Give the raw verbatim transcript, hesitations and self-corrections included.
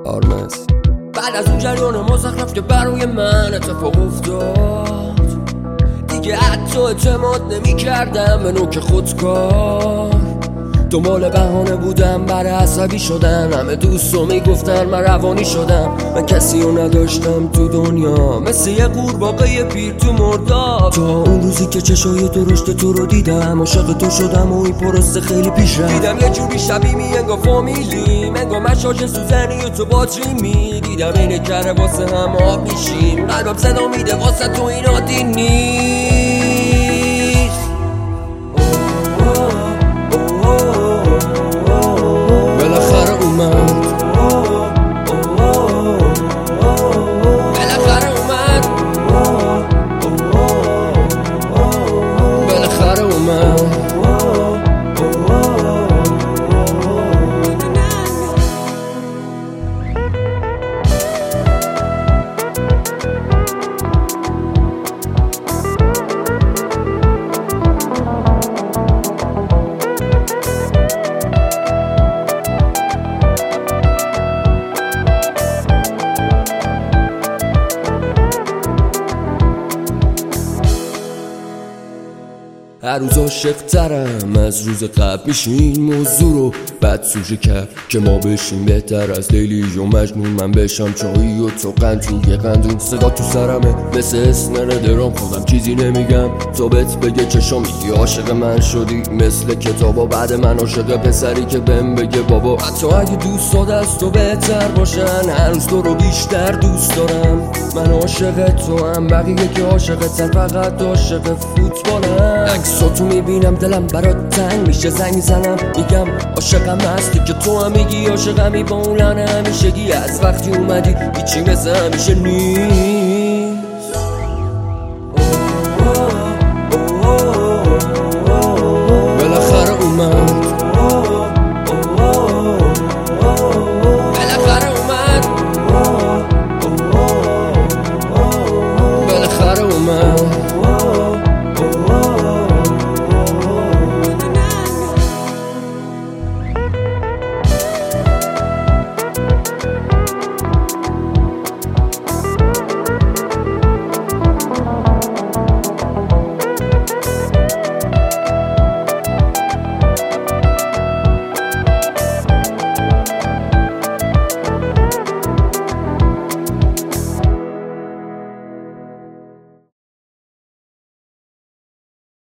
آرمز. بعد از اون جریان مزخرف که برای من اتفاق افتاد، دیگه حتی اعتماد نمی کردم به نوک خودکار. دنبال بهانه بودم برای عصبی شدن، همه دوستو میگفتن من روانی شدم. من کسی رو نداشتم تو دنیا، مثل یه قورباغه پیر تو مرداب. تا اون روزی که چشای درشت تو رو دیدم، عاشق تو شدم و این پرسته خیلی پیشم. دیدم یه جوری شبیه‌می انگار فامیلیم، انگار مشاج سوزنی و تو باتریمی. دیدم اینه کره واسه هم آب میشیم، قلبم صدا میده واسه تو این عادی نیست. بالاخره اومد، بالاخره اومد، بالاخره اومد. هر روز عاشق ترم از روز قبل، میشه این موضوع رو بد سوژه کرد که ما بشیم بهتر از لیلی و مجنون. من بشم چایی و تو قند روی قندون، صدا تو سرمه مثل اسنر درام. خودم چیزی نمیگم تو بهت بگه چشم میگی عاشق من شدی، مثل کتابا بعد من عاشق پسری که بهم بگه بابا. حتی اگه دوستات از تو بهتر باشن، هنوز تو رو بیشتر دوست دارم. من عاشق تو هم، بقیه که عاشق تر فقط عاشق فوتبالم. عکساتو میبینم دلم برات تنگ میشه، زنگ زنم میگم عاشقم هستی که تو هم میگی عاشقمی. با اون لعنه همیشگی از وقتی اومدی هیچی مثل همیشه نیست.